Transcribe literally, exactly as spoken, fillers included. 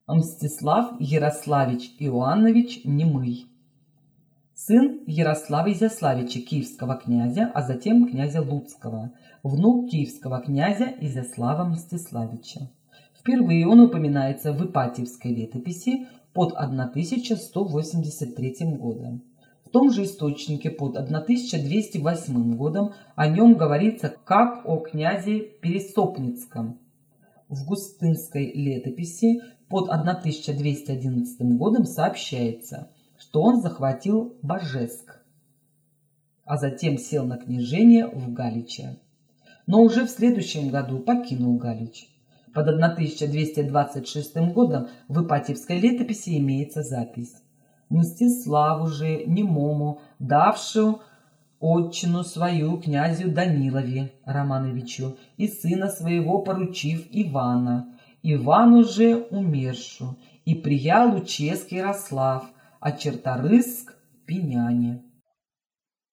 Мстислав Ярославич Иоаннович Немый, сын Ярослава Изяславича, киевского князя, а затем князя Луцкого, внук киевского князя Изяслава Мстиславича. Впервые он упоминается в Ипатьевской летописи под тысяча сто восемьдесят третьим годом. В том же источнике под тысяча двести восьмым годом о нем говорится как о князе Пересопницком. В Густынской летописи под тысяча двести одиннадцатым годом сообщается, что он захватил Божеск, а затем сел на княжение в Галиче. Но уже в следующем году покинул Галич. Под тысяча двести двадцать шестым годом в Ипатьевской летописи имеется запись: «Мстиславу же немому, давшую отчину свою князю Данилове Романовичу, и сына своего поручив Ивана, Ивану же умершу, и приялу ческий Ярослав, а Черторыск пеняне».